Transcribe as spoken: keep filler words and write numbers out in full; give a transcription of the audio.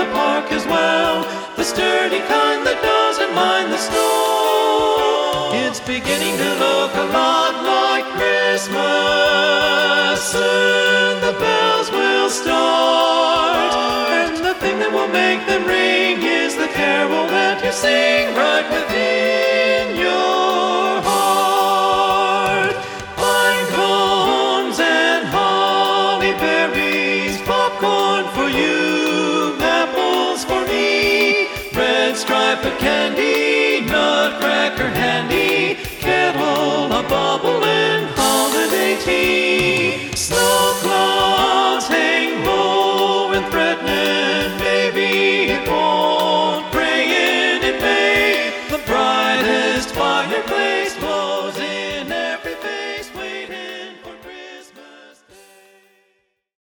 park as well, the sturdy kind that doesn't mind the snow. It's beginning to look a lot like Christmas. Soon the bells will start, and the thing that will make them ring is the carol that you sing right within your heart. Pine cones and holly berries, popcorn for you, apples for me, red striped candy, nutcracker handy, kettle above